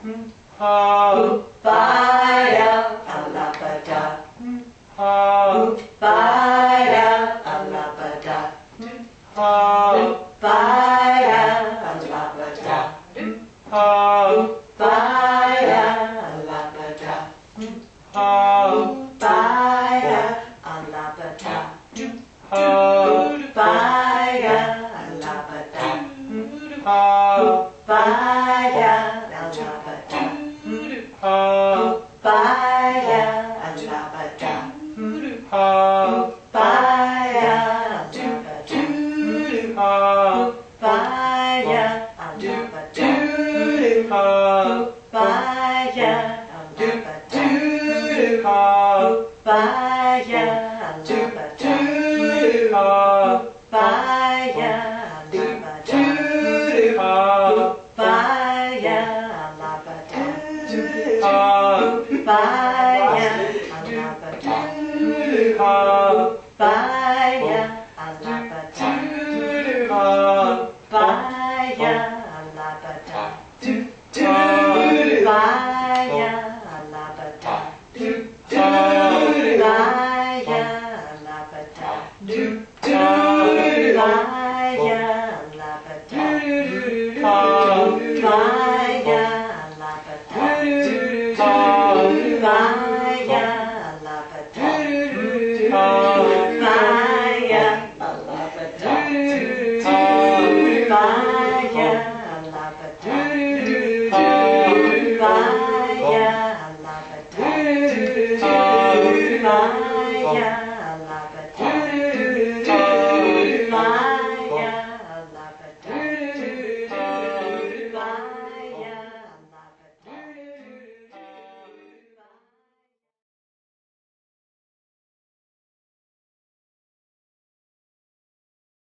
Upaya alabada. Upaya alabada. Upaya alabada. Upaya alabada. Upaya alabada. Upaya alabada. Upaya alabada. Upaya alabada. Upaya alabada. Upaya alabada. Upaya alabada. Upaya alabada. Upaya alabada. Upaya alabada. Upaya alabada. Upaya alabada. Upaya alabada.